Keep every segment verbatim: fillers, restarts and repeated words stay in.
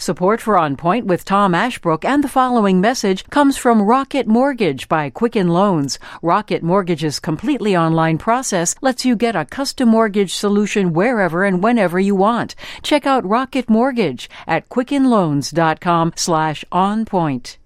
Support for On Point with Tom Ashbrook and the following message comes from Rocket Mortgage by Quicken Loans. Rocket Mortgage's completely online process lets you get a custom mortgage solution wherever and whenever you want. Check out Rocket Mortgage at quickenloans.com slash on point.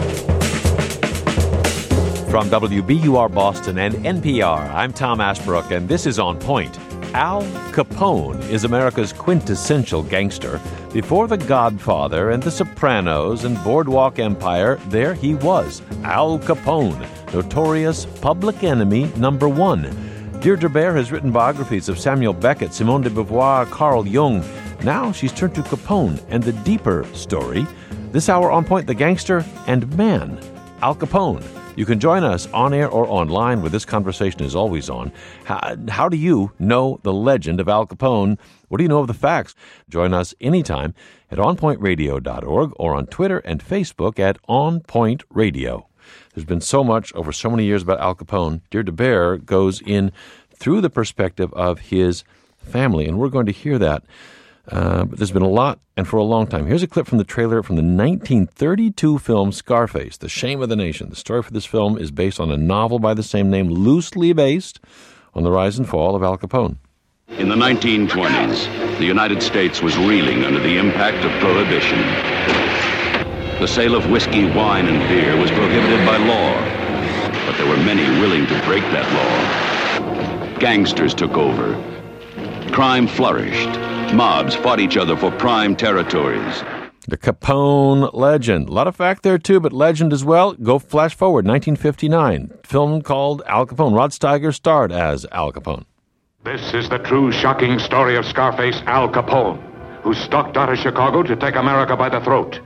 From W B U R Boston and N P R, I'm Tom Ashbrook, and this is On Point. Al Capone is America's quintessential gangster. Before The Godfather and The Sopranos and Boardwalk Empire, there he was, Al Capone, notorious public enemy number one. Deirdre Bair has written biographies of Samuel Beckett, Simone de Beauvoir, Carl Jung. Now she's turned to Capone and the deeper story. This hour, On Point, the gangster and man, Al Capone. You can join us on air or online, where this conversation is always on. How, how do you know the legend of Al Capone? What do you know of the facts? Join us anytime at on point radio dot org or on Twitter and Facebook at On Point Radio. There's been so much over so many years about Al Capone. Deirdre Bair goes in through the perspective of his family, and we're going to hear that. Uh, but there's been a lot, and for a long time. Here's a clip from the trailer from the nineteen thirty-two film Scarface, The Shame of the Nation. The story for this film is based on a novel by the same name, loosely based on the rise and fall of Al Capone. In the nineteen twenties, the United States was reeling under the impact of prohibition. The sale of whiskey, wine, and beer was prohibited by law, but there were many willing to break that law. Gangsters took over. Crime flourished. Mobs fought each other for prime territories. The Capone legend. A lot of fact there, too, but legend as well. Go flash forward, nineteen fifty-nine. Film called Al Capone. Rod Steiger starred as Al Capone. This is the true, shocking story of Scarface Al Capone, who stalked out of Chicago to take America by the throat.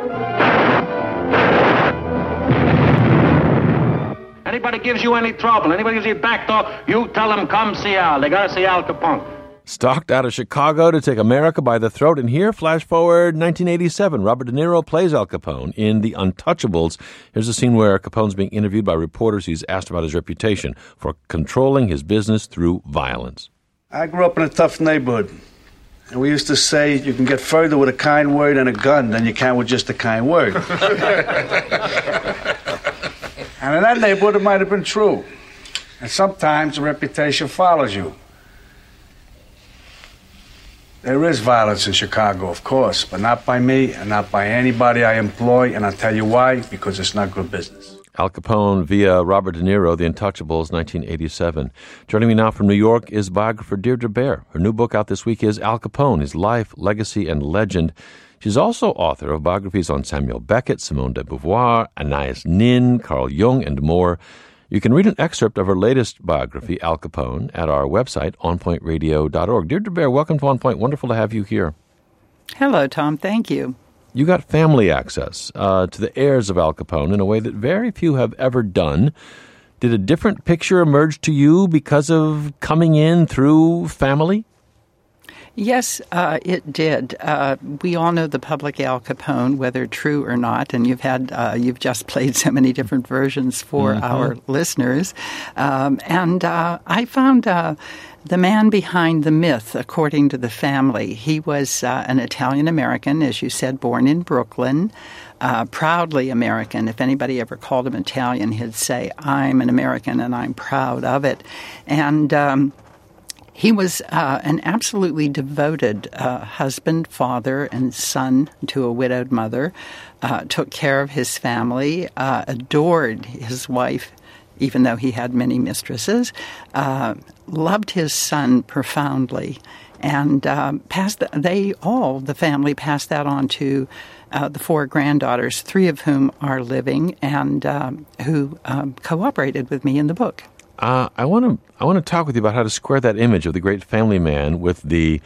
Anybody gives you any trouble, anybody gives you a back door, you tell them, come see Al. They gotta see Al Capone. Stalked out of Chicago to take America by the throat. And here, flash forward, nineteen eighty-seven, Robert De Niro plays Al Capone in The Untouchables. Here's a scene where Capone's being interviewed by reporters. He's asked about his reputation for controlling his business through violence. I grew up in a tough neighborhood. And we used to say you can get further with a kind word and a gun than you can with just a kind word. And in that neighborhood, it might have been true. And sometimes a reputation follows you. There is violence in Chicago, of course, but not by me and not by anybody I employ, and I'll tell you why, because it's not good business. Al Capone via Robert De Niro, The Untouchables, nineteen eighty-seven. Joining me now from New York is biographer Deirdre Bair. Her new book out this week is Al Capone, His Life, Legacy, and Legend. She's also author of biographies on Samuel Beckett, Simone de Beauvoir, Anais Nin, Carl Jung, and more. You can read an excerpt of her latest biography, Al Capone, at our website, on point radio dot org. Deirdre Bair, welcome to On Point. Wonderful to have you here. Hello, Tom. Thank you. You got family access uh, to the heirs of Al Capone in a way that very few have ever done. Did a different picture emerge to you because of coming in through family? Yes, uh, it did. Uh, we all know the public Al Capone, whether true or not, and you've had uh, you've just played so many different versions for mm-hmm. our listeners. Um, and uh, I found uh, the man behind the myth, according to the family. He was uh, an Italian-American, as you said, born in Brooklyn, uh, proudly American. If anybody ever called him Italian, he'd say, I'm an American and I'm proud of it. And Um, He was uh, an absolutely devoted uh, husband, father, and son to a widowed mother, uh, took care of his family, uh, adored his wife, even though he had many mistresses, uh, loved his son profoundly, and uh, passed the, they all, the family, passed that on to uh, the four granddaughters, three of whom are living and um, who um, cooperated with me in the book. Uh, I want to I want to talk with you about how to square that image of the great family man with the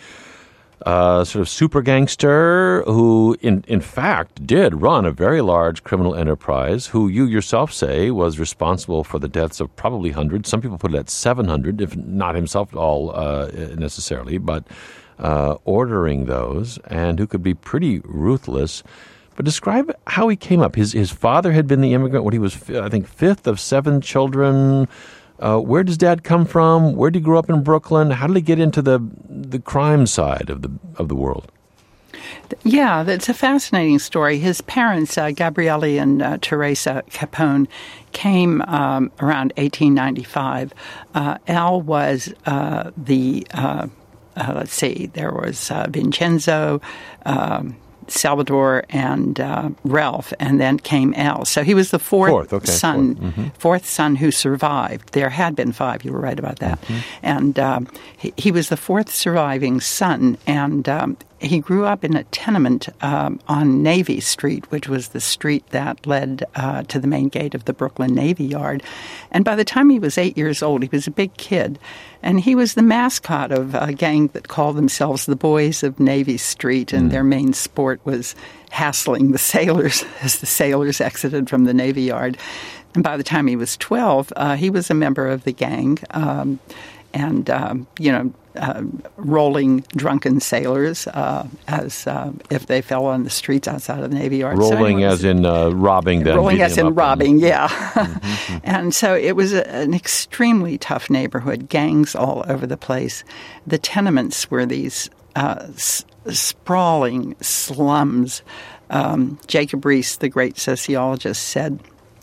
uh, sort of super gangster who, in in fact, did run a very large criminal enterprise, who you yourself say was responsible for the deaths of probably hundreds. Some people put it at seven hundred, if not himself all uh, necessarily, but uh, ordering those, and who could be pretty ruthless. But describe how he came up. His his father had been the immigrant when he was, I think, fifth of seven children. Uh, where does Dad come from? Where did he grow up in Brooklyn? How did he get into the the crime side of the of the world? Yeah, that's a fascinating story. His parents, uh, Gabriele and uh, Teresa Capone, came um, around eighteen ninety-five. Uh, Al was uh, the, uh, uh, let's see, there was uh, Vincenzo, um, Salvador, and uh, Ralph, and then came Al. So he was the fourth, fourth okay, son, fourth. Mm-hmm. fourth son who survived. There had been five. You were right about that. Mm-hmm. And um, he, he was the fourth surviving son, and um, he grew up in a tenement um, on Navy Street, which was the street that led uh, to the main gate of the Brooklyn Navy Yard. And by the time he was eight years old, he was a big kid. And he was the mascot of a gang that called themselves the Boys of Navy Street, and mm. their main sport was hassling the sailors as the sailors exited from the Navy Yard. And by the time he was twelve, uh, he was a member of the gang. Um, and, um, you know, uh, rolling drunken sailors uh, as uh, if they fell on the streets outside of the Navy Yard. Rolling so as in uh, robbing them. Rolling as in robbing, and... yeah. Mm-hmm. And so it was a, an extremely tough neighborhood, gangs all over the place. The tenements were these uh, s- sprawling slums. Um, Jacob Riis, the great sociologist, said,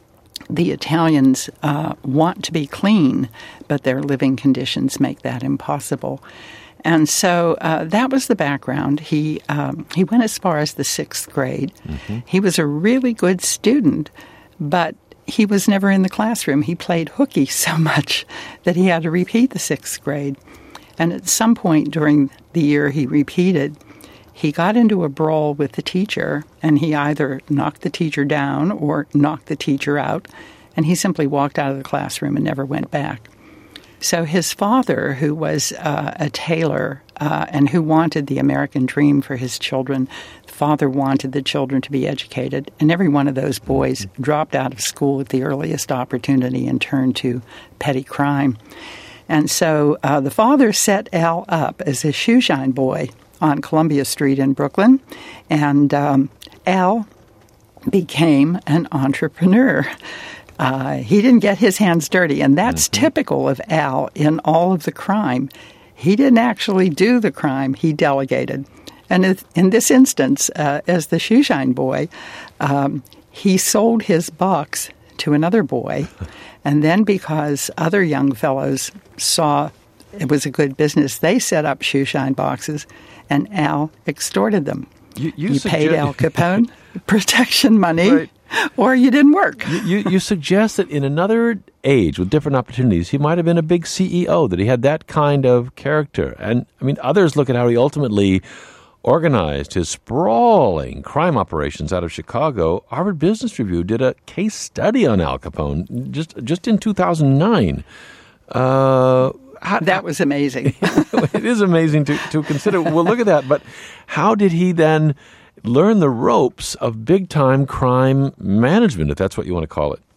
the Italians uh, want to be clean, but their living conditions make that impossible. And so uh, that was the background. He um, he went as far as the sixth grade. Mm-hmm. He was a really good student, but he was never in the classroom. He played hooky so much that he had to repeat the sixth grade. And at some point during the year he repeated, he got into a brawl with the teacher, and he either knocked the teacher down or knocked the teacher out, and he simply walked out of the classroom and never went back. So his father, who was uh, a tailor uh, and who wanted the American dream for his children, the father wanted the children to be educated, and every one of those boys dropped out of school at the earliest opportunity and turned to petty crime. And so uh, the father set Al up as a shoeshine boy on Columbia Street in Brooklyn, and um, Al became an entrepreneur. Uh, he didn't get his hands dirty, and that's mm-hmm. typical of Al in all of the crime. He didn't actually do the crime. He delegated. And in this instance, uh, as the shoeshine boy, um, he sold his box to another boy, and then because other young fellows saw it was a good business, they set up shoeshine boxes, and Al extorted them. You, you, you suggest- paid Al Capone protection money, right. or you didn't work. You, you, you suggest that in another age with different opportunities, he might have been a big C E O, that he had that kind of character. And, I mean, others look at how he ultimately organized his sprawling crime operations out of Chicago. Harvard Business Review did a case study on Al Capone just, just in two thousand nine. Uh... How, that was amazing. It is amazing to, to consider. Well, look at that. But how did he then learn the ropes of big-time crime management, if that's what you want to call it?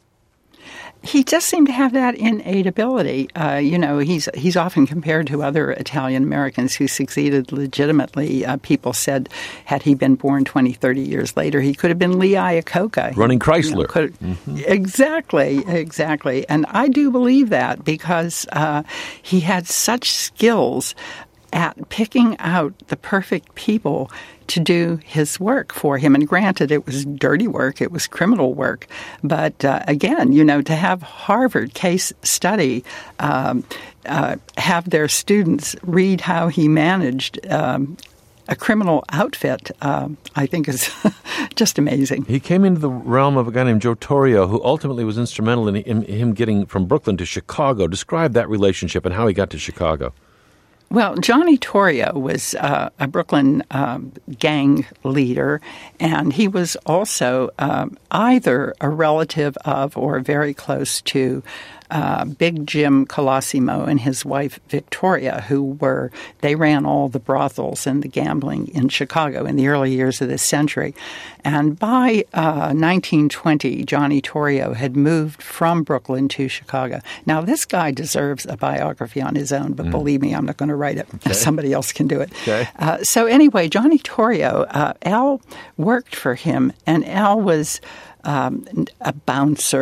He just seemed to have that innate ability. Uh, you know, he's he's often compared to other Italian Americans who succeeded legitimately. Uh, people said, had he been born twenty, thirty years later, he could have been Lee Iacocca. Running Chrysler. You know, could, mm-hmm. Exactly, exactly. And I do believe that because uh, he had such skills at picking out the perfect people to do his work for him. And granted, it was dirty work, it was criminal work. But uh, again, you know, to have Harvard case study, um, uh, have their students read how he managed um, a criminal outfit, uh, I think is just amazing. He came into the realm of a guy named Joe Torrio, who ultimately was instrumental in, in him getting from Brooklyn to Chicago. Describe that relationship and how he got to Chicago. Well, Johnny Torrio was uh, a Brooklyn um, gang leader, and he was also um, either a relative of or very close to uh, Big Jim Colosimo and his wife Victoria, who were, they ran all the brothels and the gambling in Chicago in the early years of this century. And by uh, nineteen twenty, Johnny Torrio had moved from Brooklyn to Chicago. Now, this guy deserves a biography on his own, but mm. believe me, I'm not going to write it. Okay. Somebody else can do it. Okay. Uh, so anyway, Johnny Torrio, uh, Al worked for him, and Al was um, a bouncer,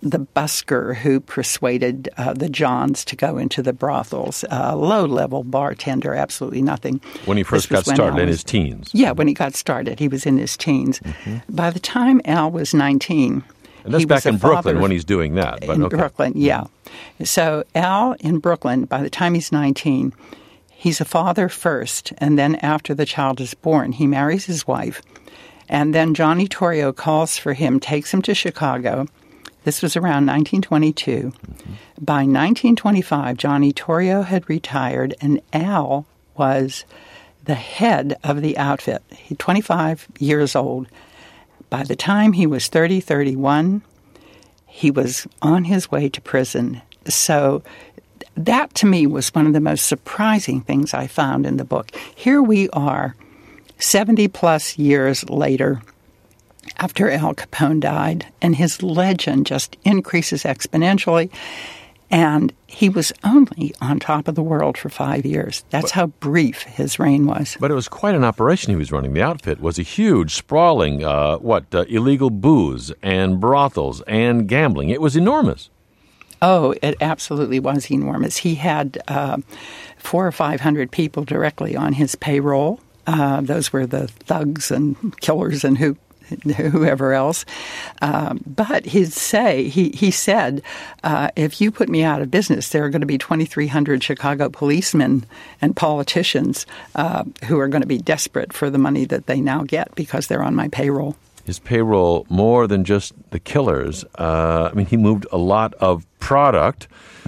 the busker who persuaded uh, the Johns to go into the brothels. A uh, low-level bartender, absolutely nothing. When he first got started in his teens. Yeah, when he got started. He was in his teens. Mm-hmm. By the time Al was nineteen... And that's he back in Brooklyn father, when he's doing that. But in okay. Brooklyn, yeah. So Al in Brooklyn, by the time he's nineteen, he's a father first, and then after the child is born, he marries his wife. And then Johnny Torrio calls for him, takes him to Chicago. This was around nineteen twenty-two. Mm-hmm. By nineteen twenty-five, Johnny Torrio had retired, and Al was the head of the outfit. He's twenty-five years old. By the time he was thirty, thirty-one, he was on his way to prison. So that, to me, was one of the most surprising things I found in the book. Here we are, seventy-plus years later, after Al Capone died, and his legend just increases exponentially. And he was only on top of the world for five years. That's but, how brief his reign was. But it was quite an operation he was running. The outfit was a huge, sprawling, uh, what, uh, illegal booze and brothels and gambling. It was enormous. Oh, it absolutely was enormous. He had uh, four or five hundred people directly on his payroll. Uh, those were the thugs and killers and who. whoever else. Um, but he'd say, he, he said, uh, if you put me out of business, there are going to be twenty-three hundred Chicago policemen and politicians uh, who are going to be desperate for the money that they now get because they're on my payroll. His payroll, more than just the killers. Uh, I mean, he moved a lot of product.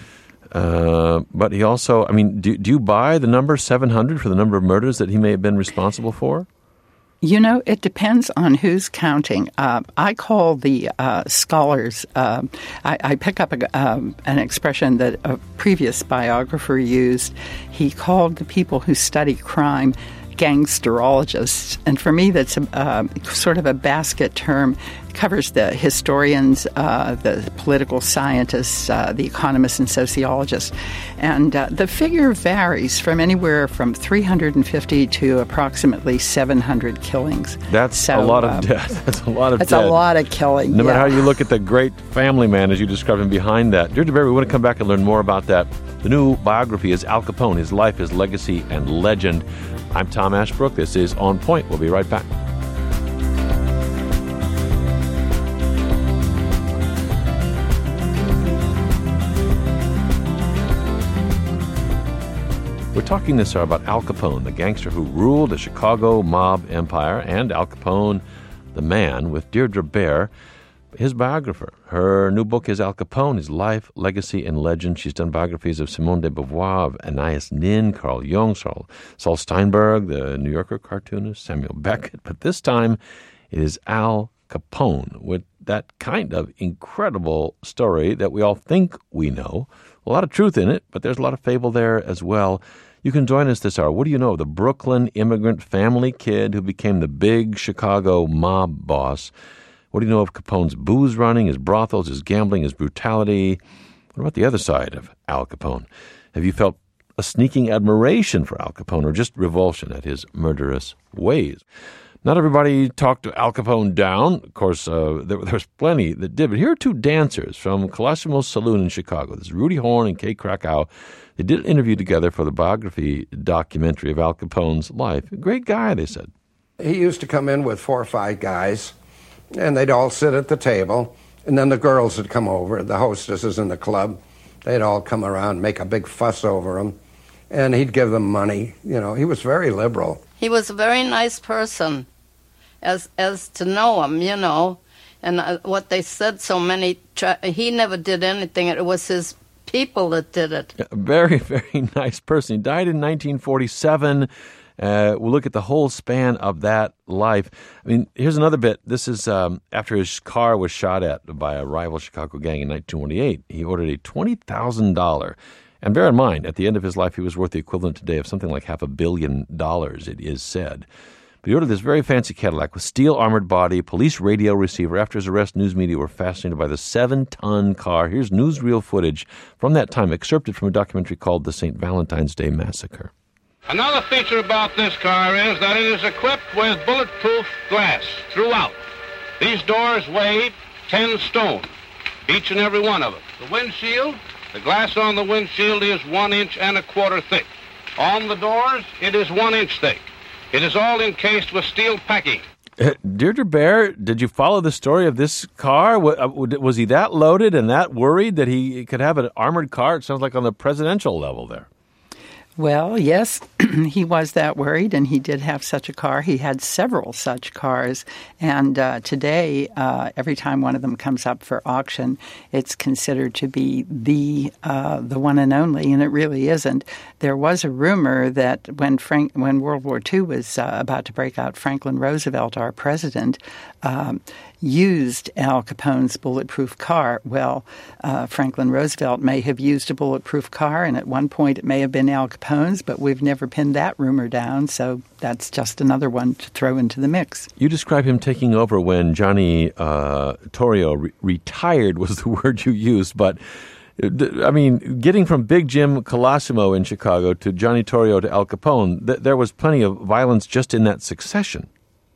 Uh, but he also, I mean, do, do you buy the number seven hundred for the number of murders that he may have been responsible for? You know, it depends on who's counting. Uh, I call the uh, scholars, uh, I, I pick up a, um, an expression that a previous biographer used. He called the people who study crime gangsterologists. And for me, that's a, uh, sort of a basket term. It covers the historians, uh, the political scientists, uh, the economists and sociologists. And uh, the figure varies from anywhere from three hundred fifty to approximately seven hundred killings. That's so, a lot of um, death. That's a lot of That's death. a lot of killing. No yeah. matter how you look at the great family man, as you described him behind that. Deirdre Berry, we want to come back and learn more about that. The new biography is Al Capone, His Life, His Legacy, and Legend. I'm Tom Ashbrook. This is On Point. We'll be right back. We're talking this hour about Al Capone, the gangster who ruled a Chicago mob empire, and Al Capone, the man, with Deirdre Bair, his biographer. Her new book is Al Capone, His Life, Legacy, and Legend. She's done biographies of Simone de Beauvoir, of Anais Nin, Carl Jung, Saul, Saul Steinberg, the New Yorker cartoonist, Samuel Beckett. But this time it is Al Capone with that kind of incredible story that we all think we know. A lot of truth in it, but there's a lot of fable there as well. You can join us this hour. What do you know of the Brooklyn immigrant family kid who became the big Chicago mob boss? What do you know of Capone's booze running, his brothels, his gambling, his brutality? What about the other side of Al Capone? Have you felt a sneaking admiration for Al Capone or just revulsion at his murderous ways? Not everybody talked Al Capone down. Of course, uh, there, there's plenty that did. But here are two dancers from Colosimo's Saloon in Chicago. This is Rudy Horn and Kay Krakow. They did an interview together for the biography documentary of Al Capone's life. A great guy, they said. He used to come in with four or five guys, and they'd all sit at the table, and then the girls would come over, the hostesses in the club. They'd all come around, make a big fuss over him, and he'd give them money. You know, he was very liberal. He was a very nice person, as as to know him, you know, and uh, what they said so many, tra- he never did anything. It was his people that did it. A very, very nice person. He died in nineteen forty-seven. Uh, we'll look at the whole span of that life. I mean, here's another bit. This is um, after his car was shot at by a rival Chicago gang in nineteen twenty-eight. He ordered a twenty thousand dollars. And bear in mind, at the end of his life, he was worth the equivalent today of something like half a billion dollars, it is said. But he ordered this very fancy Cadillac with steel-armored body, police radio receiver. After his arrest, news media were fascinated by the seven-ton car. Here's newsreel footage from that time, excerpted from a documentary called The Saint Valentine's Day Massacre. Another feature about this car is that it is equipped with bulletproof glass throughout. These doors weigh ten stone. each and every one of them. The windshield, the glass on the windshield is one inch and a quarter thick. On the doors, it is one inch thick. It is all encased with steel packing. Uh, Deirdre Bair, did you follow the story of this car? Was he that loaded and that worried that he could have an armored car? It sounds like on the presidential level there. Well, yes, he was that worried, and he did have such a car. He had several such cars, and uh, today, uh, every time one of them comes up for auction, it's considered to be the uh, the one and only, and it really isn't. There was a rumor that when Frank, when World War Two was uh, about to break out, Franklin Roosevelt, our president, um, used Al Capone's bulletproof car. Well, uh, Franklin Roosevelt may have used a bulletproof car, and at one point it may have been Al Capone's, but we've never pinned that rumor down, so that's just another one to throw into the mix. You describe him taking over when Johnny uh, Torrio re- retired was the word you used, but I mean, getting from Big Jim Colosimo in Chicago to Johnny Torrio to Al Capone, th- there was plenty of violence just in that succession.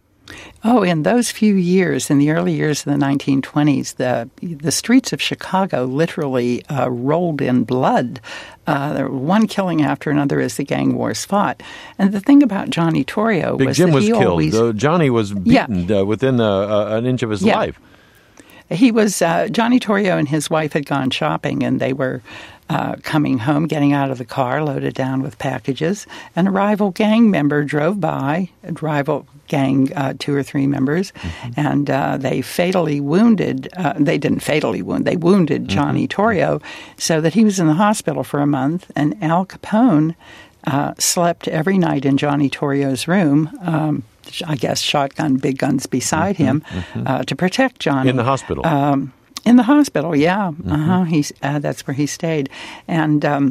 Oh, in those few years, in the early years of the nineteen twenties, the the streets of Chicago literally uh, rolled in blood. Uh, there was one killing after another as the gang wars fought. And the thing about Johnny Torrio Big was Jim that was he killed. always... Uh, Johnny was beaten yeah. uh, within uh, uh, an inch of his yeah. life. He was uh, Johnny Torrio and his wife had gone shopping, and they were uh, coming home, getting out of the car, loaded down with packages. And a rival gang member drove by, a rival gang, uh, two or three members, mm-hmm. and uh, they fatally wounded. Uh, they didn't fatally wound; they wounded mm-hmm. Johnny Torrio, so that he was in the hospital for a month. And Al Capone uh, slept every night in Johnny Torrio's room. Um, I guess shotgun, big guns beside mm-hmm, him mm-hmm. Uh, to protect Johnny. In the hospital? Um, in the hospital, yeah. Mm-hmm. Uh-huh. He's, uh, that's where he stayed. And um,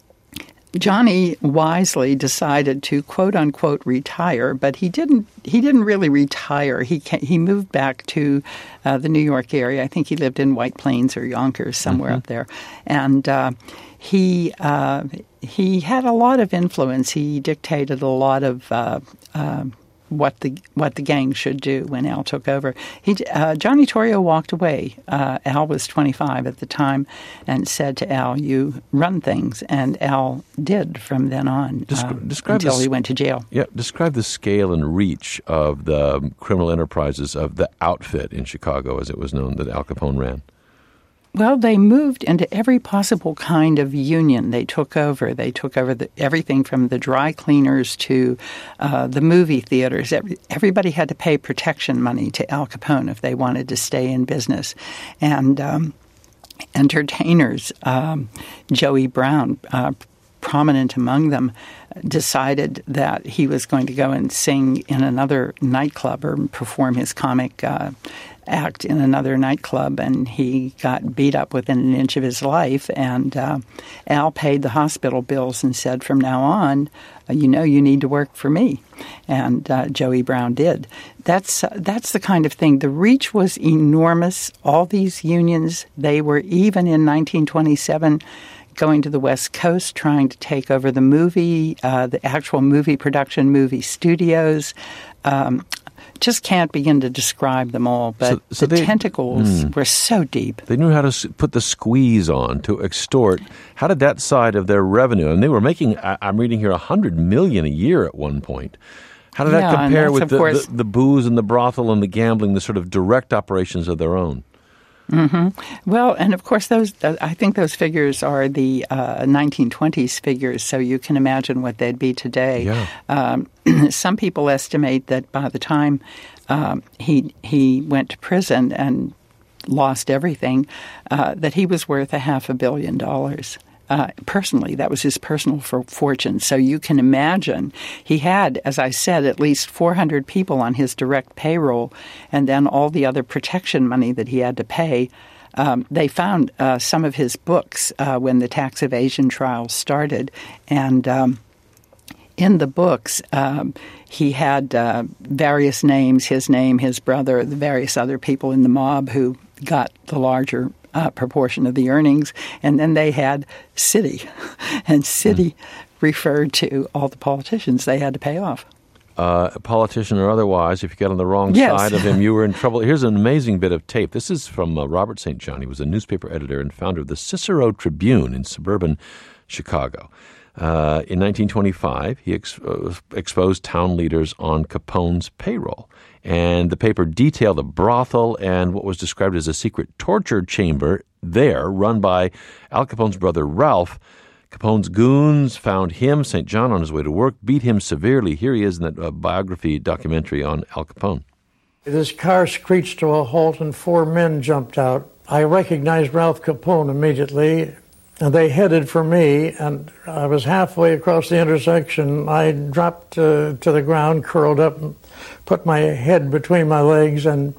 Johnny wisely decided to, quote-unquote, retire, but he didn't He didn't really retire. He came, he moved back to uh, the New York area. I think he lived in White Plains or Yonkers, somewhere mm-hmm. up there. And uh, he uh, he had a lot of influence. He dictated a lot of uh, uh, what the what the gang should do when Al took over. He uh, Johnny Torrio walked away. Uh, Al was twenty-five at the time, and said to Al, "You run things," and Al did from then on Descri- uh, describe until the, he went to jail. Yeah, describe the scale and reach of the criminal enterprises of the outfit in Chicago, as it was known, that Al Capone ran. Well, they moved into every possible kind of union they took over. They took over the, everything from the dry cleaners to uh, the movie theaters. Every, everybody had to pay protection money to Al Capone if they wanted to stay in business. And um, entertainers, um, Joey Brown, uh, prominent among them, decided that he was going to go and sing in another nightclub or perform his comic uh, act in another nightclub, and he got beat up within an inch of his life. And uh, Al paid the hospital bills and said, from now on, uh, you know, you need to work for me. And uh, Joey Brown did. That's uh, that's the kind of thing. The reach was enormous. All these unions, they were even in nineteen twenty-seven going to the West Coast, trying to take over the movie, uh, the actual movie production, movie studios. Um, just can't begin to describe them all, but so, so the they, tentacles mm, were so deep. They knew how to put the squeeze on to extort. How did that side of their revenue, and they were making, I'm reading here, one hundred million dollars a year at one point. How did yeah, that compare with the, course, the, the booze and the brothel and the gambling, the sort of direct operations of their own? Mm-hmm. Well, and of course, those I think those figures are the uh, nineteen twenties figures, so you can imagine what they'd be today. Yeah. Um, some people estimate that by the time um, he he went to prison and lost everything, uh, that he was worth a half a billion dollars. Uh, personally, that was his personal for- fortune. So you can imagine he had, as I said, at least four hundred people on his direct payroll, and then all the other protection money that he had to pay. Um, they found uh, some of his books uh, when the tax evasion trial started, and um, in the books, um, he had uh, various names, his name, his brother, the various other people in the mob who got the larger Uh, proportion of the earnings, and then they had city, and city mm. referred to all the politicians they had to pay off. uh, a politician or otherwise, if you get on the wrong yes. side of him, you were in trouble. Here's an amazing bit of tape. This is from uh, Robert Saint John. He was a newspaper editor and founder of the Cicero Tribune in suburban Chicago. Uh, in nineteen twenty-five, he ex- uh, exposed town leaders on Capone's payroll. And the paper detailed a brothel and what was described as a secret torture chamber there, run by Al Capone's brother Ralph. Capone's goons found him, Saint John, on his way to work, beat him severely. Here he is in that uh, biography documentary on Al Capone. This car screeched to a halt and four men jumped out. I recognized Ralph Capone immediately, and they headed for me, and I was halfway across the intersection. I dropped uh, to the ground, curled up, and put my head between my legs, and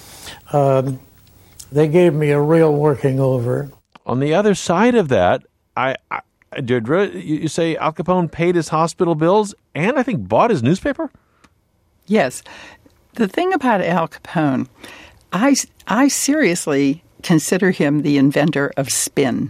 uh, they gave me a real working over. On the other side of that, I, I did you say Al Capone paid his hospital bills and I think bought his newspaper? Yes. The thing about Al Capone, I, I seriously consider him the inventor of spin.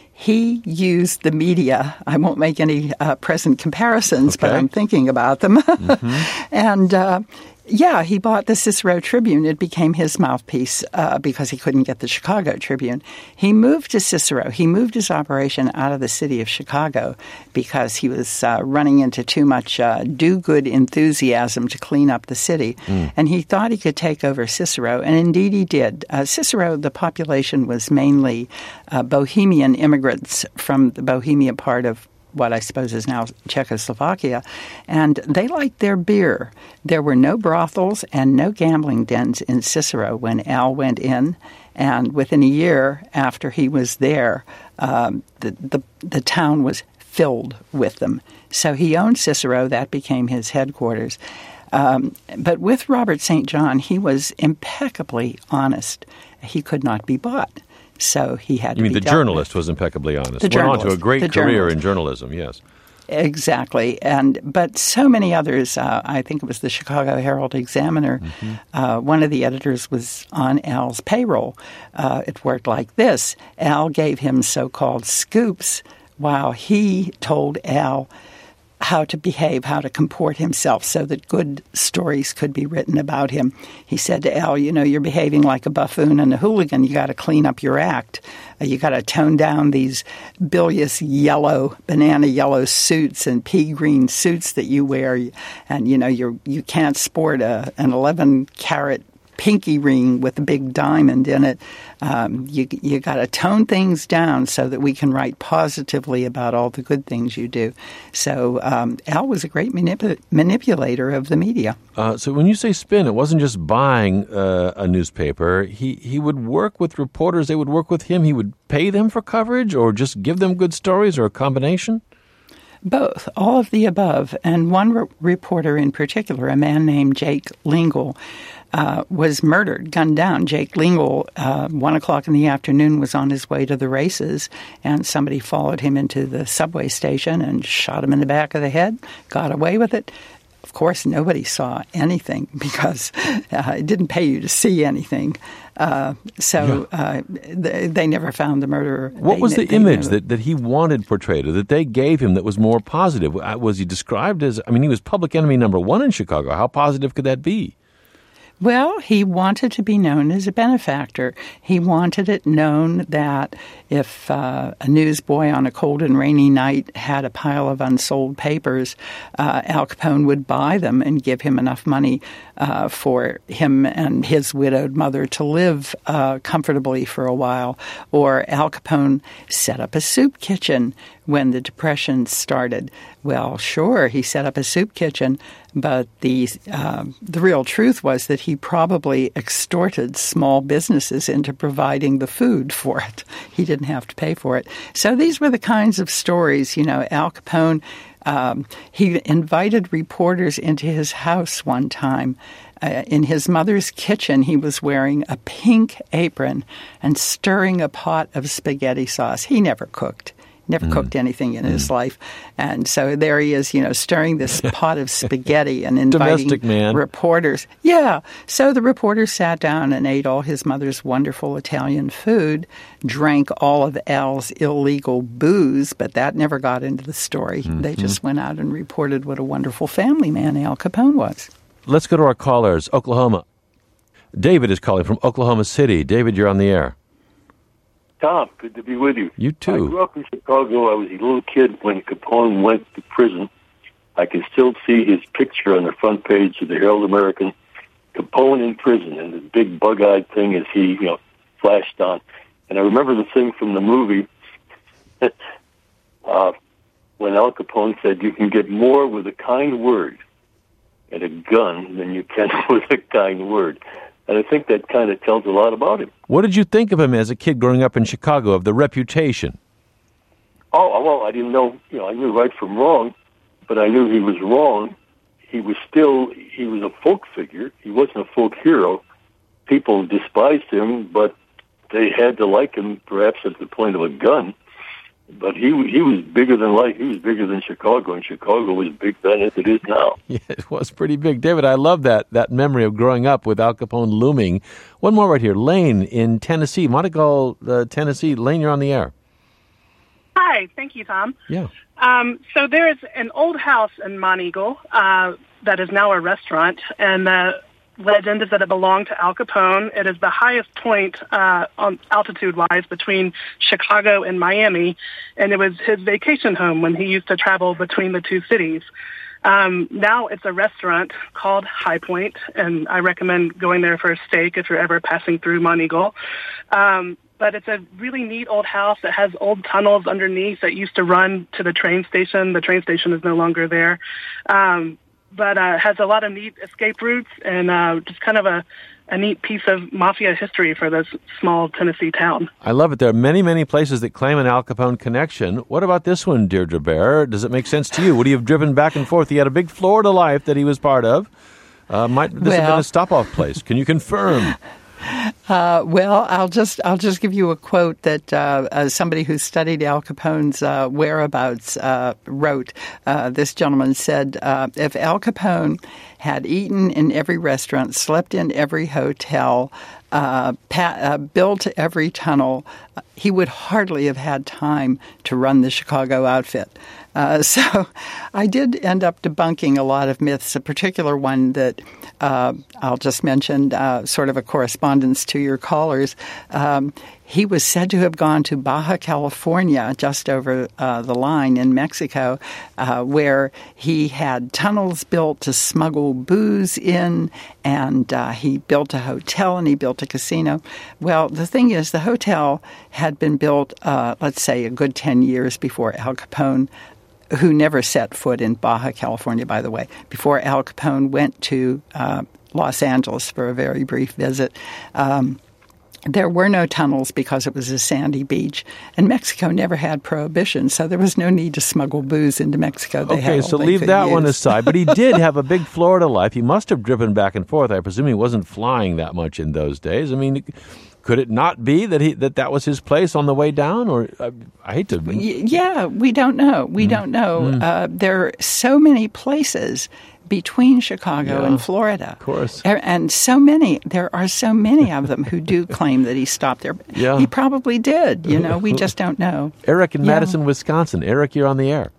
He used the media. I won't make any uh, present comparisons, okay. but I'm thinking about them. Mm-hmm. and, uh, yeah, he bought the Cicero Tribune. It became his mouthpiece uh, because he couldn't get the Chicago Tribune. He moved to Cicero. He moved his operation out of the city of Chicago because he was uh, running into too much uh, do-good enthusiasm to clean up the city. Mm. And he thought he could take over Cicero, and indeed he did. Uh, Cicero, the population was mainly uh, Bohemian immigrants from the Bohemia part of what I suppose is now Czechoslovakia, and they liked their beer. There were no brothels and no gambling dens in Cicero when Al went in, and within a year after he was there, um, the, the the town was filled with them. So he owned Cicero. That became his headquarters. Um, but with Robert Saint John, he was impeccably honest. He could not be bought. So he had you to mean be the journalist with. was impeccably honest. The Went on to a great the career journalist. in journalism, yes. Exactly. And but so many others, uh, I think it was the Chicago Herald Examiner, mm-hmm. uh, one of the editors was on Al's payroll. Uh, it worked like this. Al gave him so-called scoops while he told Al how to behave, how to comport himself so that good stories could be written about him. He said to Al, you know, you're behaving like a buffoon and a hooligan. You got to clean up your act. Uh, you got to tone down these bilious yellow, banana yellow suits and pea green suits that you wear. And, you know, you're, you can't sport a, an eleven carat pinky ring with a big diamond in it. Um, you you got to tone things down so that we can write positively about all the good things you do. So um, Al was a great manip- manipulator of the media. Uh, so when you say spin, it wasn't just buying uh, a newspaper. He he would work with reporters. They would work with him. He would pay them for coverage or just give them good stories or a combination? Both, all of the above. And one re- reporter in particular, a man named Jake Lingle, uh, was murdered, gunned down. Jake Lingle, uh, one o'clock in the afternoon, was on his way to the races, and somebody followed him into the subway station and shot him in the back of the head, got away with it. Of course, nobody saw anything because uh, it didn't pay you to see anything. Uh, so yeah. uh, they, they never found the murderer. What they, was the they, image they that, that he wanted portrayed or that they gave him that was more positive? Was he described as, I mean, he was public enemy number one in Chicago. How positive could that be? Well, he wanted to be known as a benefactor. He wanted it known that if uh, a newsboy on a cold and rainy night had a pile of unsold papers, uh, Al Capone would buy them and give him enough money uh, for him and his widowed mother to live uh, comfortably for a while. Or Al Capone set up a soup kitchen when the Depression started. Well, sure, he set up a soup kitchen, but the uh, the real truth was that he probably extorted small businesses into providing the food for it. He didn't have to pay for it. So these were the kinds of stories, you know, Al Capone, um, he invited reporters into his house one time. Uh, in his mother's kitchen, he was wearing a pink apron and stirring a pot of spaghetti sauce. He never cooked. never mm. cooked anything in mm. his life. And so there he is, you know, stirring this pot of spaghetti and inviting Domestic man. reporters. Yeah. So the reporters sat down and ate all his mother's wonderful Italian food, drank all of Al's illegal booze, but that never got into the story. Mm-hmm. They just went out and reported what a wonderful family man Al Capone was. Let's go to our callers. Oklahoma. David is calling from Oklahoma City. David, you're on the air. Tom, good to be with you. You too. I grew up in Chicago. I was a little kid when Capone went to prison. I can still see his picture on the front page of the Herald American. Capone in prison, and the big bug-eyed thing as he, you know, flashed on. And I remember the thing from the movie uh, when Al Capone said, "You can get more with a kind word and a gun than you can with a kind word." And I think that kind of tells a lot about him. What did you think of him as a kid growing up in Chicago, of the reputation? Oh, well, I didn't know, you know, I knew right from wrong, but I knew he was wrong. He was still, he was a folk figure. He wasn't a folk hero. People despised him, but they had to like him, perhaps at the point of a gun. But he he was bigger than life. He was bigger than Chicago, and Chicago was big then as it is now. Yeah, it was pretty big. David, I love that that memory of growing up with Al Capone looming. One more right here. Lane in Tennessee, Montego, uh, Tennessee. Lane, you're on the air. Hi, thank you, Tom. Yeah. Um, so there is an old house in Monteagle uh, that is now a restaurant, and the legend is that it belonged to Al Capone. It is the highest point uh, on altitude-wise between Chicago and Miami, and it was his vacation home when he used to travel between the two cities. Um, now it's a restaurant called High Point, and I recommend going there for a steak if you're ever passing through Monteagle. Um, but it's a really neat old house that has old tunnels underneath that used to run to the train station. The train station is no longer there. Um, but uh, has a lot of neat escape routes and uh, just kind of a, a neat piece of mafia history for this small Tennessee town. I love it. There are many, many places that claim an Al Capone connection. What about this one, Deirdre Bear? Does it make sense to you? Would he have driven back and forth? He had a big Florida life that he was part of. Uh, might this well, have been a stop-off place? Can you confirm? Uh, well, I'll just I'll just give you a quote that uh, uh, somebody who studied Al Capone's uh, whereabouts uh, wrote. Uh, this gentleman said, uh, if Al Capone had eaten in every restaurant, slept in every hotel, uh, pa- uh, built every tunnel, he would hardly have had time to run the Chicago outfit. Uh, so I did end up debunking a lot of myths, a particular one that uh, I'll just mention, uh, sort of a correspondence to your callers. Um, he was said to have gone to Baja California, just over uh, the line in Mexico, uh, where he had tunnels built to smuggle booze in, and uh, he built a hotel and he built a casino. Well, the thing is, the hotel had been built, uh, let's say, a good ten years before Al Capone, who never set foot in Baja California, by the way, before Al Capone went to uh, Los Angeles for a very brief visit. Um, there were no tunnels because it was a sandy beach, and Mexico never had prohibition, so there was no need to smuggle booze into Mexico. They okay, so leave that use. one aside. But he did have a big Florida life. He must have driven back and forth. I presume he wasn't flying that much in those days. I mean, could it not be that he that that was his place on the way down? Or I, I hate to. Yeah, we don't know. We mm. don't know. Mm. Uh, there are so many places between Chicago yeah, and Florida. Of course. And so many, there are so many of them who do claim that he stopped there. Yeah. He probably did. You know, we just don't know. Eric in yeah. Madison, Wisconsin. Eric, you're on the air.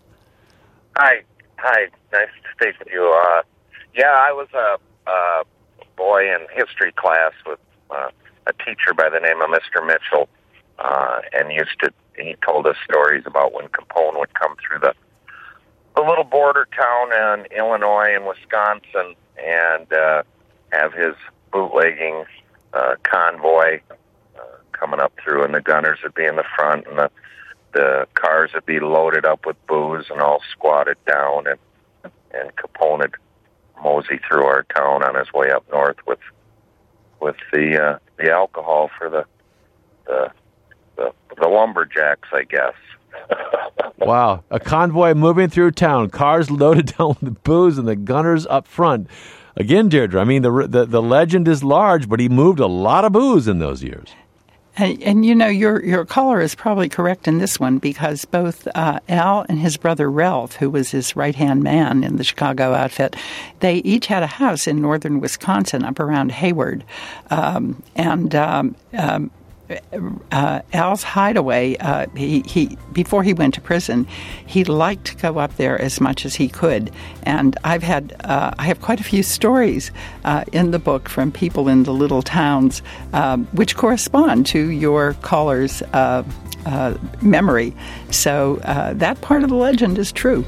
Hi. Hi. Nice to speak with you. Uh, yeah, I was a, a boy in history class with uh, a teacher by the name of Mister Mitchell, uh, and used to, he told us stories about when Capone would come through the a little border town in Illinois and Wisconsin and uh, have his bootlegging uh, convoy uh, coming up through, and the gunners would be in the front, and the, the cars would be loaded up with booze and all squatted down, and, and Capone would mosey through our town on his way up north with with the uh, the alcohol for the the the, the lumberjacks, I guess. Wow. A convoy moving through town, cars loaded down with booze, and the gunners up front. Again, Deirdre, I mean, the, the the legend is large, but he moved a lot of booze in those years. And, and you know, your your caller is probably correct in this one because both uh, Al and his brother Ralph, who was his right-hand man in the Chicago outfit, they each had a house in northern Wisconsin up around Hayward. Um, and um, um, Uh, Al's hideaway, uh, he, he before he went to prison, he liked to go up there as much as he could. And I've had, uh, I have quite a few stories uh, in the book from people in the little towns um, which correspond to your caller's uh, uh, memory. So uh, that part of the legend is true.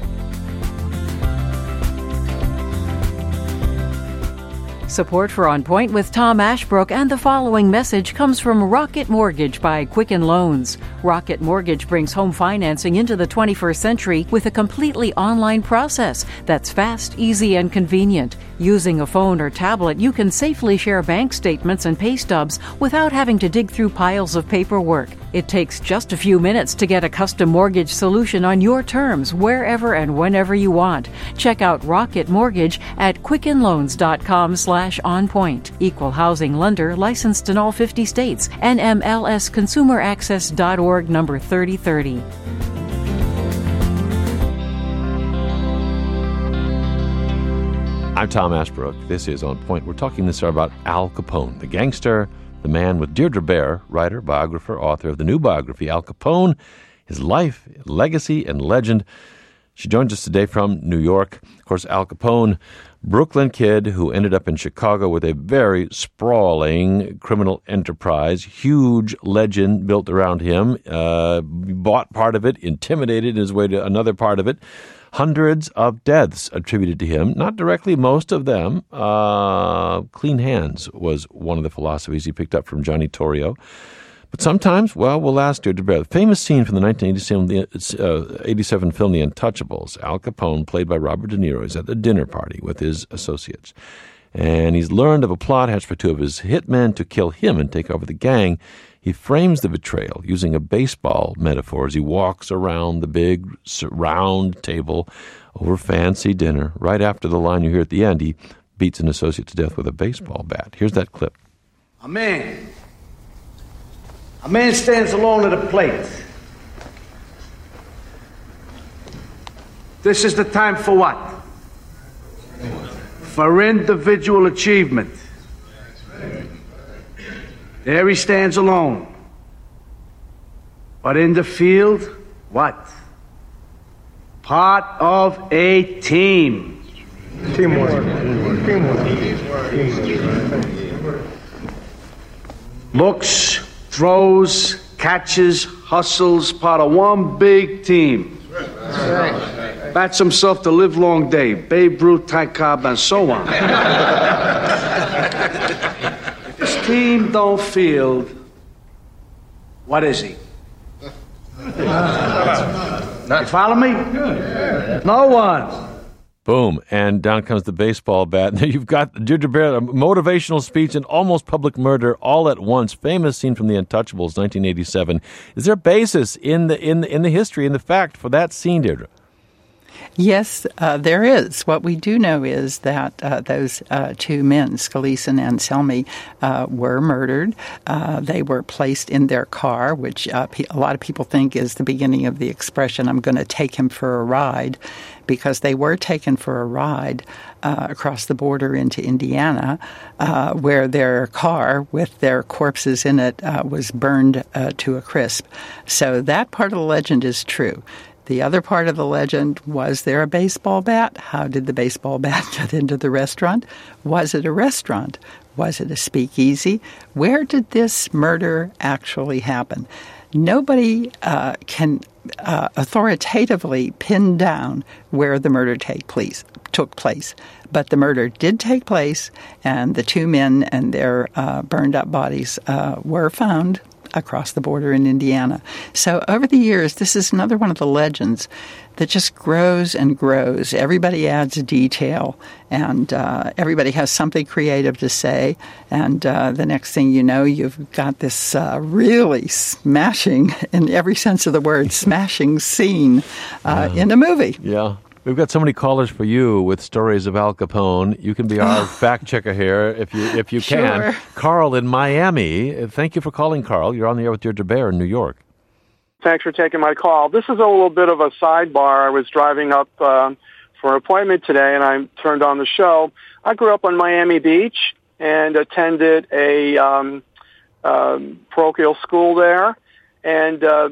Support for On Point with Tom Ashbrook and the following message comes from Rocket Mortgage by Quicken Loans. Rocket Mortgage brings home financing into the twenty-first century with a completely online process that's fast, easy, and convenient. Using a phone or tablet, you can safely share bank statements and pay stubs without having to dig through piles of paperwork. It takes just a few minutes to get a custom mortgage solution on your terms, wherever and whenever you want. Check out Rocket Mortgage at quickenloans.com slash on point. Equal housing lender licensed in all fifty states. N M L S consumer access dot org number thirty thirty. I'm Tom Ashbrook. This is On Point. We're talking this hour about Al Capone, the gangster, the man with Deirdre Bair, writer, biographer, author of the new biography, Al Capone, his life, legacy, and legend. She joins us today from New York. Of course, Al Capone, Brooklyn kid who ended up in Chicago with a very sprawling criminal enterprise, huge legend built around him, uh, bought part of it, intimidated his way to another part of it. Hundreds of deaths attributed to him, not directly, most of them. Uh, clean hands was one of the philosophies he picked up from Johnny Torrio. But sometimes, well, we'll ask Deirdre Bair. The famous scene from the nineteen eighty-seven film The Untouchables. Al Capone, played by Robert De Niro, is at the dinner party with his associates. And he's learned of a plot hatched for two of his hitmen to kill him and take over the gang. He frames the betrayal using a baseball metaphor as he walks around the big round table over fancy dinner. Right after the line you hear at the end, he beats an associate to death with a baseball bat. Here's that clip. A man. A man stands alone at a plate. This is the time for what? For individual achievement. There he stands alone. But in the field, what? Part of a team. Teamwork. Teamwork. Looks, throws, catches, hustles, part of one big team. Bats himself to live long day. Babe Ruth, Ty Cobb, and so on. This team don't field. What is he? You follow me? No one. Boom, and down comes the baseball bat. Now you've got Deirdre Bair, a motivational speech and almost public murder all at once. Famous scene from The Untouchables, nineteen eighty-seven. Is there a basis in the in the, in the history, in the fact for that scene, Deirdre? Yes, uh, there is. What we do know is that uh, those uh, two men, Scalise and Anselmi, uh, were murdered. Uh, they were placed in their car, which uh, pe- a lot of people think is the beginning of the expression, I'm going to take him for a ride, because they were taken for a ride uh, across the border into Indiana, uh, where their car with their corpses in it uh, was burned uh, to a crisp. So that part of the legend is true. The other part of the legend, was there a baseball bat? How did the baseball bat get into the restaurant? Was it a restaurant? Was it a speakeasy? Where did this murder actually happen? Nobody uh, can uh, authoritatively pin down where the murder take place, took place. But the murder did take place, and the two men and their uh, burned-up bodies uh, were found across the border in Indiana. So over the years, this is another one of the legends that just grows and grows. Everybody adds a detail, and uh, everybody has something creative to say. And uh, the next thing you know, you've got this uh, really smashing, in every sense of the word, smashing scene uh, yeah. in a movie. Yeah. We've got so many callers for you with stories of Al Capone. You can be our fact checker here if you if you can. Sure. Carl in Miami. Thank you for calling, Carl. You're on the air with Deirdre Bair in New York. Thanks for taking my call. This is a little bit of a sidebar. I was driving up uh, for an appointment today, and I turned on the show. I grew up on Miami Beach and attended a um, um, parochial school there. And uh,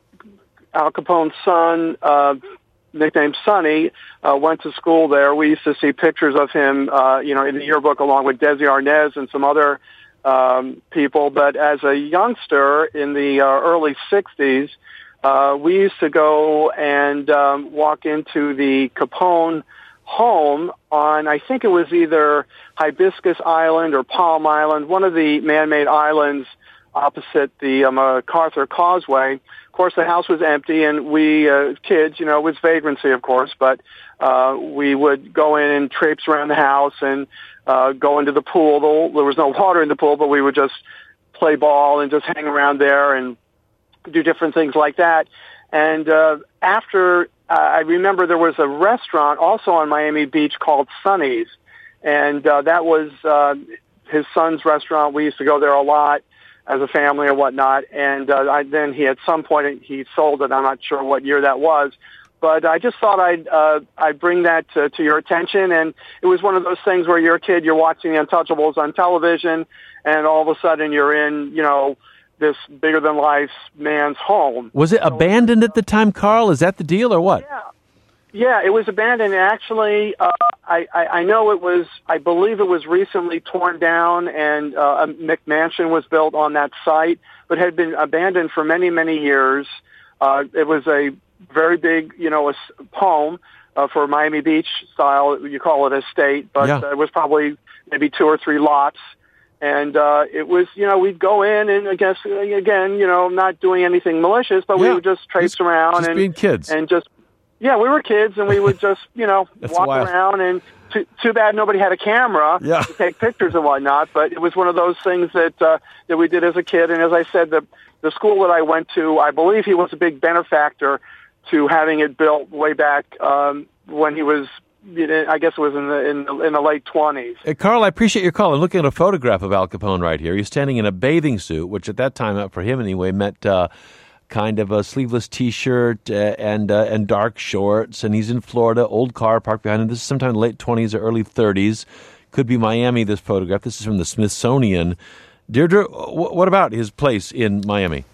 Al Capone's son, uh, nicknamed Sonny, uh, went to school there. We used to see pictures of him, uh, you know, in the yearbook along with Desi Arnaz and some other um, people. But as a youngster in the uh, early sixties, uh, we used to go and um, walk into the Capone home on, I think it was either Hibiscus Island or Palm Island, one of the man-made islands opposite the uh, MacArthur Causeway. Of course, the house was empty, and we uh, kids, you know, it was vagrancy, of course, but uh, we would go in and traipse around the house and uh, go into the pool. There was no water in the pool, but we would just play ball and just hang around there and do different things like that. And uh, after, uh, I remember there was a restaurant also on Miami Beach called Sonny's, and uh, that was uh, his son's restaurant. We used to go there a lot as a family or whatnot, and uh, I, then he at some point he sold it. I'm not sure what year that was, but I just thought I'd uh, I'd bring that to, to your attention. And it was one of those things where you're a kid, you're watching The Untouchables on television, and all of a sudden you're in, you know, this bigger than life man's home. Was it abandoned at the time, Carl? Is that the deal or what? Yeah. Yeah, it was abandoned. Actually, uh, I, I, I know it was, I believe it was recently torn down, and uh, a McMansion was built on that site, but had been abandoned for many, many years. Uh, it was a very big, you know, a home uh, for Miami Beach style. You call it estate, but Yeah. uh, it was probably maybe two or three lots. And uh, it was, you know, we'd go in and I guess, again, you know, not doing anything malicious, but we Yeah. would just traipse around just and being kids. and just, yeah, we were kids, and we would just, you know, That's walk wild. around. And too, too bad nobody had a camera Yeah. to take pictures and whatnot. But it was one of those things that uh, that we did as a kid. And as I said, the the school that I went to, I believe he was a big benefactor to having it built way back um, when he was, you know, I guess it was in the in, the- in the late twenties. Hey, Carl, I appreciate your call. I'm looking at a photograph of Al Capone right here. He's standing in a bathing suit, which at that time, uh, for him anyway, meant uh, kind of a sleeveless T-shirt uh, and uh, and dark shorts. And he's in Florida, old car parked behind him. This is sometime in the late twenties or early thirties. Could be Miami, this photograph. This is from the Smithsonian. Deirdre, wh- what about his place in Miami?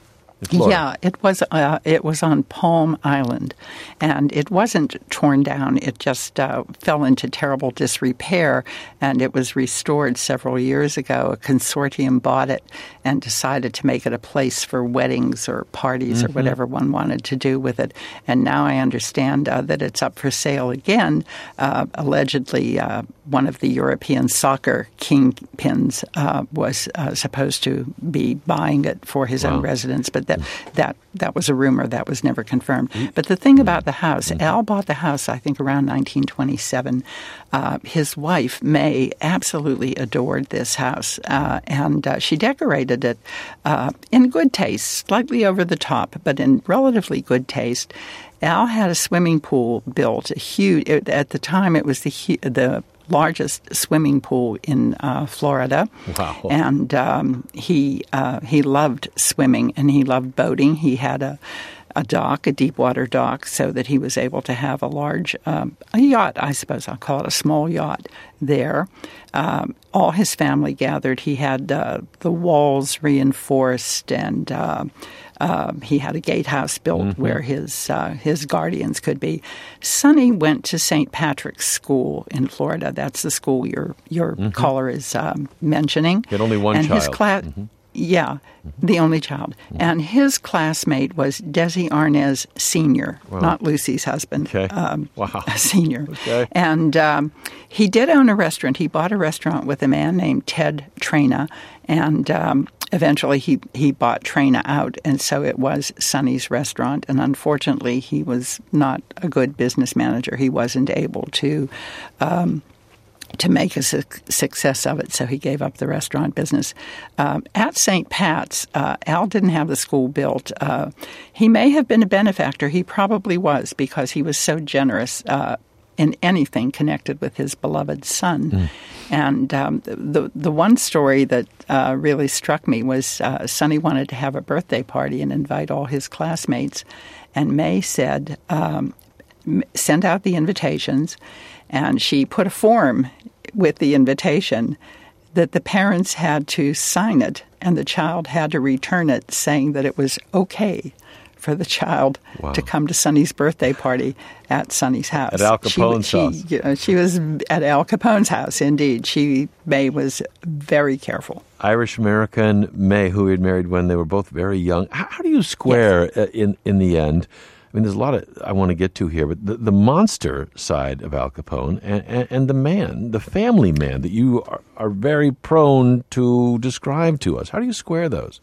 In Florida? Yeah, it was uh, it was on Palm Island, and it wasn't torn down. It just uh, fell into terrible disrepair, and it was restored several years ago. A consortium bought it and decided to make it a place for weddings or parties Mhm. or whatever one wanted to do with it. And now I understand uh, that it's up for sale again. Uh, allegedly, uh, one of the European soccer kingpins uh, was uh, supposed to be buying it for his Wow. own residence, but that that that was a rumor that was never confirmed. But the thing about the house, Al bought the house, I think, around nineteen twenty-seven. Uh, his wife, May, absolutely adored this house, uh, and uh, she decorated it uh, in good taste, slightly over the top, but in relatively good taste. Al had a swimming pool built, a huge. It, at the time, it was the hu- the largest swimming pool in uh, Florida. Wow. And um, he uh, he loved swimming and he loved boating. He had a, a dock, a deep water dock, so that he was able to have a large um, a yacht, I suppose I'll call it a small yacht there. Um, all his family gathered. He had uh, the walls reinforced, and uh, uh, he had a gatehouse built Mhm. where his uh, his guardians could be. Sonny went to Saint Patrick's School in Florida. That's the school your your Mhm. caller is um, mentioning. He had only one and child. His class, Mhm. yeah, the only child. And his classmate was Desi Arnaz Senior, Wow. not Lucy's husband. Okay. Um, Wow. Senior. Okay. And um, he did own a restaurant. He bought a restaurant with a man named Ted Traina, and um, eventually he, he bought Traina out, and so it was Sonny's restaurant. And unfortunately, he was not a good business manager. He wasn't able to um, to make a su- success of it, so he gave up the restaurant business. Um, at Saint Pat's, uh, Al didn't have the school built. Uh, he may have been a benefactor. He probably was, because he was so generous uh, in anything connected with his beloved son. Mm. And um, the the one story that uh, really struck me was uh, Sonny wanted to have a birthday party and invite all his classmates, and May said, um, send out the invitations, and she put a form with the invitation that the parents had to sign it, and the child had to return it, saying that it was okay for the child wow. to come to Sonny's birthday party at Sonny's house. At Al Capone's she, house. She, you know, she was at Al Capone's house, indeed. She, May was very careful. Irish-American May, who he had married when they were both very young. How, how do you square yes. uh, in, in the end? I mean, there's a lot of I want to get to here, but the, the monster side of Al Capone and, and, and the man, the family man that you are, are very prone to describe to us. How do you square those?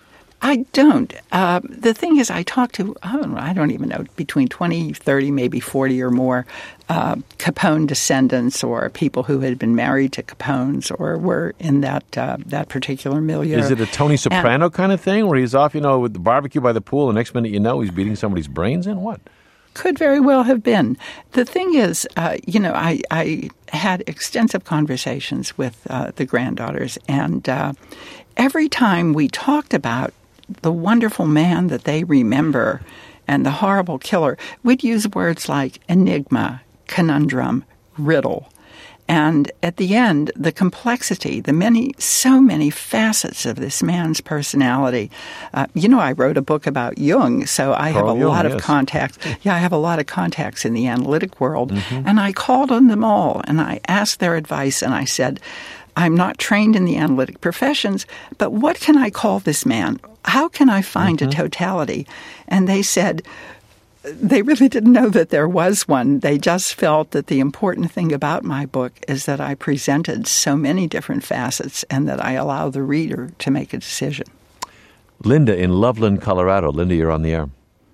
I don't. Uh, the thing is, I talk to, I don't know, I don't even know, between twenty, thirty, maybe forty or more uh, Capone descendants or people who had been married to Capones or were in that uh, that particular milieu. Is it a Tony Soprano and, kind of thing where he's off, you know, with the barbecue by the pool, and next minute you know he's beating somebody's brains in? What? Could very well have been. The thing is, uh, you know, I, I had extensive conversations with uh, the granddaughters, and uh, every time we talked about the wonderful man that they remember and the horrible killer, we'd use words like enigma, conundrum, riddle. And at the end, the complexity, the many, so many facets of this man's personality. Uh, you know, I wrote a book about Jung, so I Carl have a Jung, lot yes. of contacts. Yeah, I have a lot of contacts in the analytic world. Mm-hmm. And I called on them all, and I asked their advice, and I said, I'm not trained in the analytic professions, but what can I call this man? How can I find mm-hmm. a totality? And they said they really didn't know that there was one. They just felt that the important thing about my book is that I presented so many different facets and that I allow the reader to make a decision. Linda in Loveland, Colorado. Linda, you're on the air.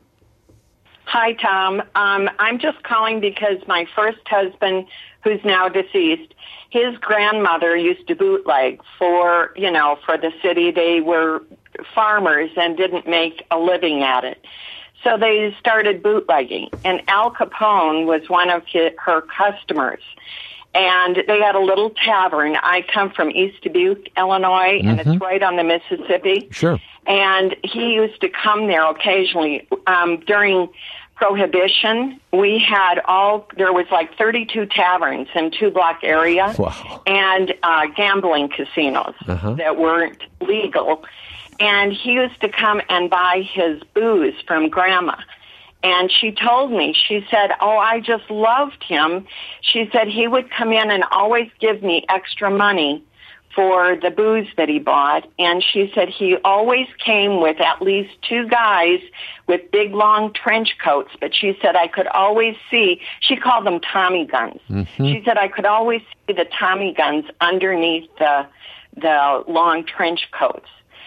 Hi, Tom. Um, I'm just calling because my first husband, who's now deceased, his grandmother used to bootleg for, you know, for the city. They were farmers and didn't make a living at it. So they started bootlegging. And Al Capone was one of his, her customers. And they had a little tavern. I come from East Dubuque, Illinois, mm-hmm. and it's right on the Mississippi. Sure. And he used to come there occasionally. Um, during Prohibition, we had all, there was like thirty-two taverns in two-block area. Wow. And uh, gambling casinos uh-huh. that weren't legal. And he used to come and buy his booze from Grandma. And she told me, she said, oh, I just loved him. She said he would come in and always give me extra money for the booze that he bought. And she said he always came with at least two guys with big, long trench coats. But she said I could always see, she called them Tommy guns. Mm-hmm. She said I could always see the Tommy guns underneath the the long trench coats.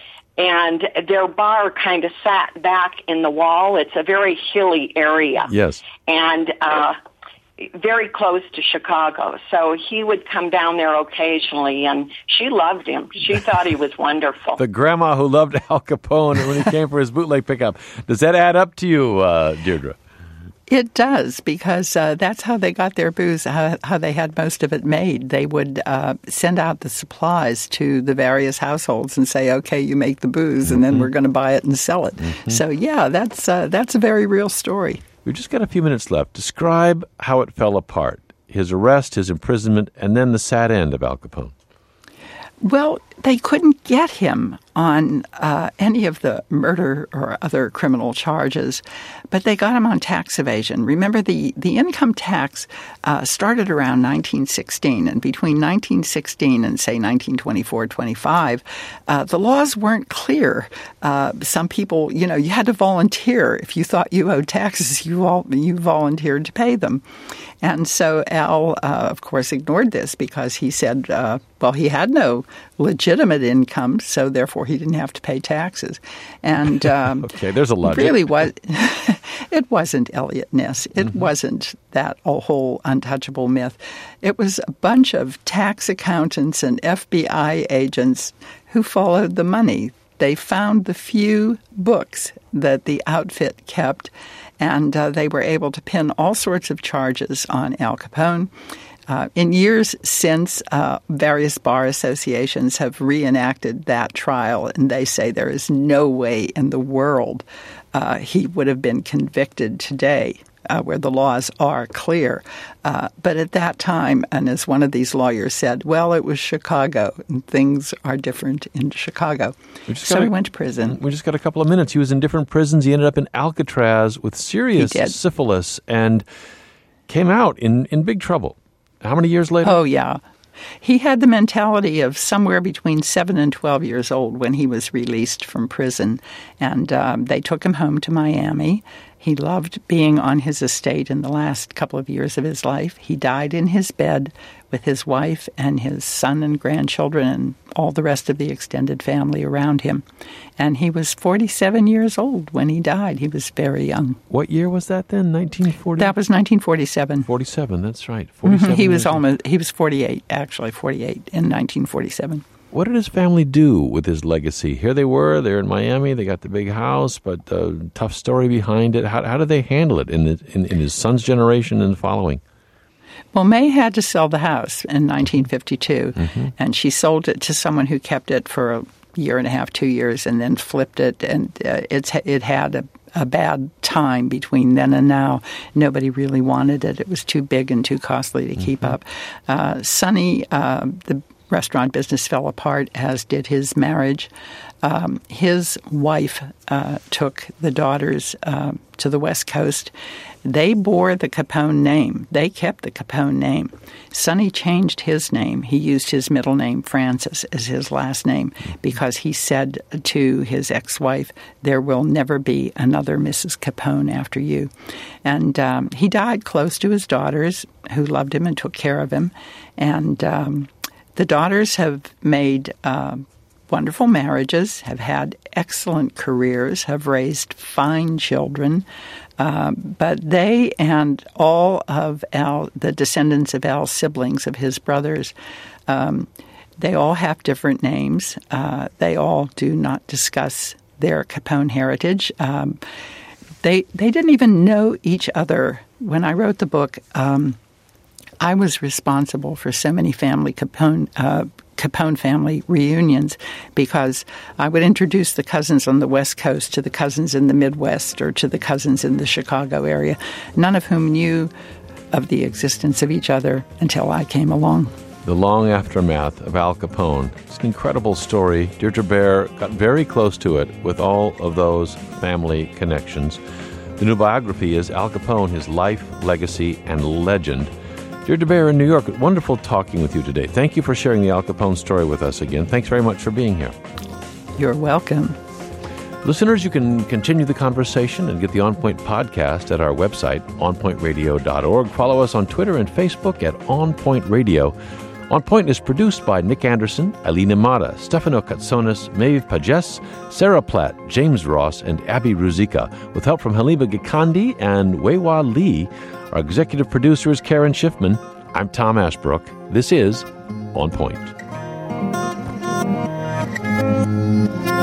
And their bar kind of sat back in the wall. It's a very hilly area. Yes. And uh, very close to Chicago. So he would come down there occasionally, and she loved him. She thought he was wonderful. The grandma who loved Al Capone when he came for his bootleg pickup. Does that add up to you, uh, Deirdre? It does, because uh, that's how they got their booze, how, how they had most of it made. They would uh, send out the supplies to the various households and say, okay, you make the booze, and mm-hmm. then we're going to buy it and sell it. Mm-hmm. So, yeah, that's uh, that's a very real story. We've just got a few minutes left. Describe how it fell apart, his arrest, his imprisonment, and then the sad end of Al Capone. Well, they couldn't get him on uh, any of the murder or other criminal charges, but they got him on tax evasion. Remember, the, the income tax uh, started around nineteen sixteen, and between nineteen sixteen and, say, nineteen twenty-four twenty-five, uh, the laws weren't clear. Uh, some people, you know, you had to volunteer. If you thought you owed taxes, you all, you volunteered to pay them. And so Al, uh, of course, ignored this because he said, uh, well, he had no legitimate income, so therefore he didn't have to pay taxes. And um, okay, there's a logic. Really was it wasn't Eliot Ness. It mm-hmm. wasn't that whole untouchable myth. It was a bunch of tax accountants and F B I agents who followed the money. They found the few books that the outfit kept, and uh, they were able to pin all sorts of charges on Al Capone. Uh, in years since, uh, various bar associations have reenacted that trial, and they say there is no way in the world uh, he would have been convicted today, uh, where the laws are clear. Uh, but at that time, and as one of these lawyers said, well, it was Chicago, and things are different in Chicago. So a, he went to prison. We just got a couple of minutes. He was in different prisons. He ended up in Alcatraz with serious syphilis and came out in, in big trouble. How many years later? Oh, yeah. He had the mentality of somewhere between seven and twelve years old when he was released from prison. And um, they took him home to Miami. He loved being on his estate in the last couple of years of his life. He died in his bed with his wife and his son and grandchildren and all the rest of the extended family around him. And he was forty-seven years old when he died. He was very young. What year was that then? nineteen forty? That was nineteen forty-seven. forty-seven, that's right. forty-seven. Mm-hmm. He was almost he was forty-eight, actually, forty-eight in nineteen forty-seven. What did his family do with his legacy? Here they were, they're in Miami, they got the big house, but uh, tough story behind it. How, how did they handle it in, the, in, in his son's generation and following? Well, May had to sell the house in nineteen fifty-two, mm-hmm. and she sold it to someone who kept it for a year and a half, two years, and then flipped it, and uh, it's it had a, a bad time between then and now. Nobody really wanted it. It was too big and too costly to mm-hmm. keep up. Uh, Sonny, uh, the restaurant business fell apart, as did his marriage. Um, his wife uh, took the daughters uh, to the West Coast. They bore the Capone name. They kept the Capone name. Sonny changed his name. He used his middle name, Francis, as his last name because he said to his ex-wife, there will never be another Missus Capone after you. And um, he died close to his daughters, who loved him and took care of him. And um, the daughters have made uh, wonderful marriages, have had excellent careers, have raised fine children. Uh, but they and all of Al, the descendants of Al's siblings, of his brothers, um, they all have different names. Uh, they all do not discuss their Capone heritage. Um, they they didn't even know each other. When I wrote the book, um, I was responsible for so many family Capone uh, Capone family reunions because I would introduce the cousins on the West Coast to the cousins in the Midwest or to the cousins in the Chicago area, none of whom knew of the existence of each other until I came along. The long aftermath of Al Capone. It's an incredible story. Deirdre Bair got very close to it with all of those family connections. The new biography is Al Capone, His Life, Legacy, and Legend. Deirdre Bair in New York, wonderful talking with you today. Thank you for sharing the Al Capone story with us again. Thanks very much for being here. You're welcome. Listeners, you can continue the conversation and get the On Point podcast at our website, on point radio dot org. Follow us on Twitter and Facebook at On Point Radio. On Point is produced by Nick Anderson, Eileen Imada, Stefano Katsonis, Maeve Pages, Sarah Platt, James Ross, and Abby Ruzika, with help from Halima Gikandi and Weiwa Lee. Our executive producer is Karen Schiffman. I'm Tom Ashbrook. This is On Point.